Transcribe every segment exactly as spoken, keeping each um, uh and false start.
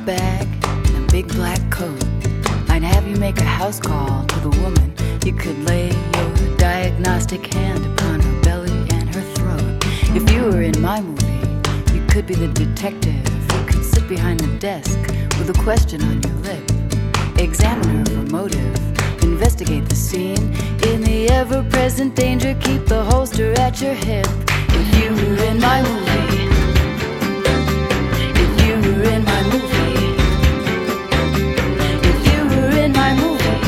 bag and a big black coat. I'd have you make a house call to the woman. You could lay your diagnostic hand upon her belly and her throat. If you were in my movie, you could be the detective who could sit behind the desk with a question on your lip. Examine her for motive, investigate the scene. In the ever-present danger, keep the holster at your hip. If you were in my movie, if you were in my movie, if you were in my movie,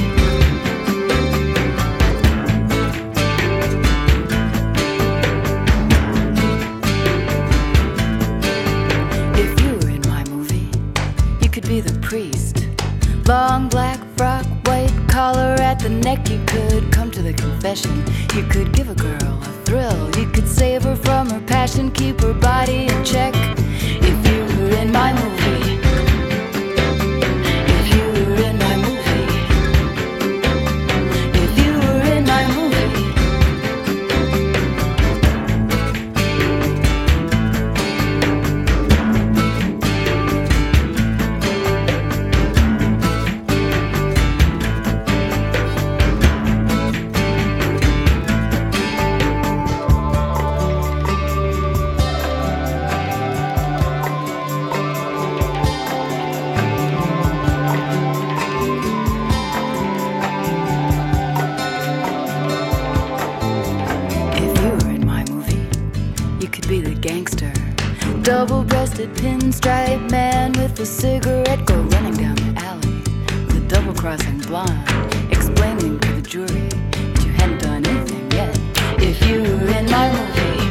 if you were in my movie, you could be the priest. Long black frock, white collar at the neck. You could come to the confession. You could give a girl a thrill. You could save her from her passion, keep her body in check. If you were in my movie, if you were in my movie, if you were in my movie. Double-breasted pinstripe man with a cigarette, go running down the alley with a double-crossing blonde, explaining to the jury that you hadn't done anything yet. If you were in my movie,